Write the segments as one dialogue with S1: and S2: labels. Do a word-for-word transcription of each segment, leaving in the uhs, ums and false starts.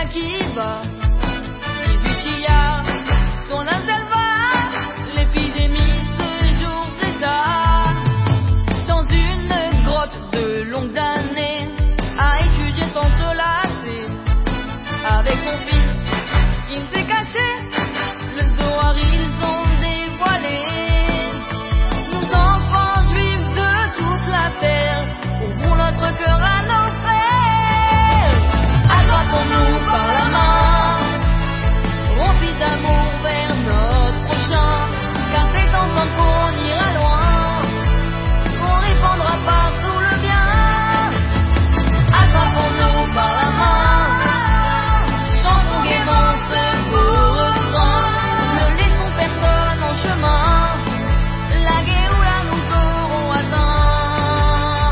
S1: qui va, dix-huit chillards dans la selva, l'épidémie ce jour c'est ça. Dans une grotte de longues années, à étudier sans se lasser, avec son fils, il s'est caché, le Zohar ils ont dévoilé. Nous enfants juifs de toute la terre, ouvrons notre cœur à nos frères. Attrapons-nous par la main, remplis d'amour vers notre prochain, car c'est ensemble qu'on ira loin, qu'on répandra partout le bien. Attrapons-nous par la main, chantons gaiement ce beau refrain, ne laissons personne en chemin, la Géoula nous aurons atteint.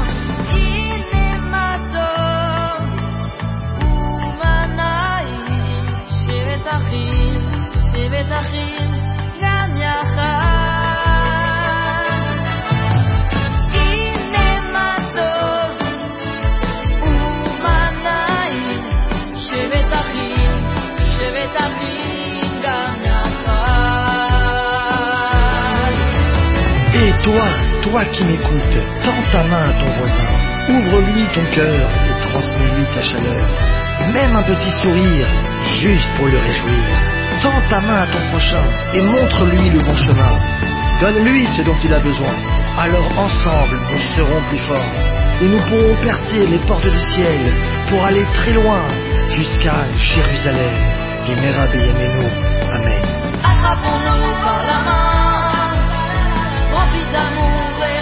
S1: Inemato, Umanaim, Shevet Achim, Shevet Achim, Gam Yachad. Inemato, Umanaim, Shevet Achim, Shevet Achim, Gam Yachad.
S2: Et toi, toi qui m'écoutes, tends ta main à ton voisin, ouvre-lui ton cœur et transmets-lui ta chaleur. Même un petit sourire, juste pour le réjouir. Tends ta main à ton prochain et montre-lui le bon chemin. Donne-lui ce dont il a besoin. Alors ensemble, nous serons plus forts. Et nous pourrons percer les portes du ciel pour aller très loin, jusqu'à Jérusalem. Et Merabeyamenu. Amen.
S1: Attrapons-nous par la main, remplis d'amour et